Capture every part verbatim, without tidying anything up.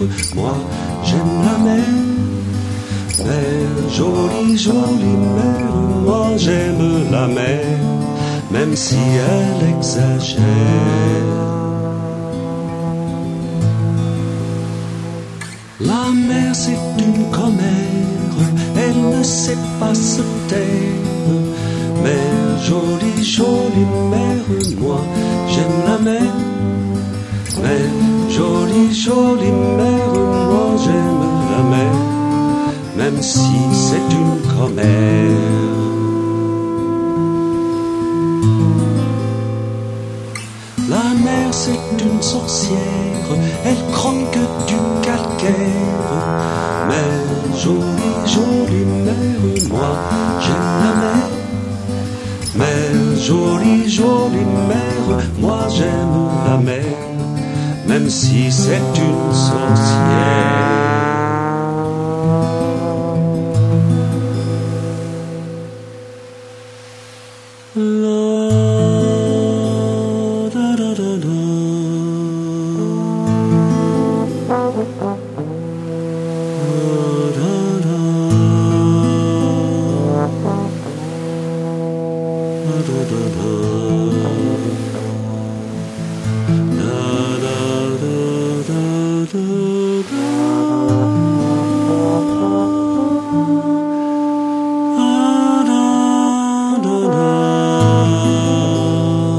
moi j'aime la mer. Mer, jolie, jolie mer, moi j'aime la mer, même si elle exagère. La mer c'est une commère, elle ne sait pas se taire. Mer, jolie, jolie mer, moi j'aime la mer. Mer, jolie, jolie mer, moi j'aime la mer, même si c'est une commère. La mer c'est une sorcière, elle croque du calcaire. Mer, jolie, jolie mer, moi j'aime la mer. Mer, jolie, jolie mer, moi j'aime la mer, même si c'est une sorcière.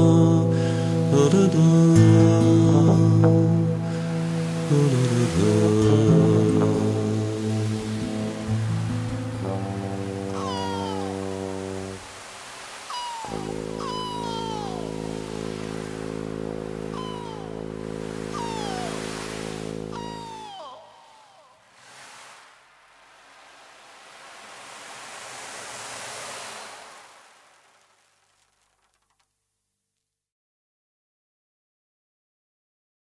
da da da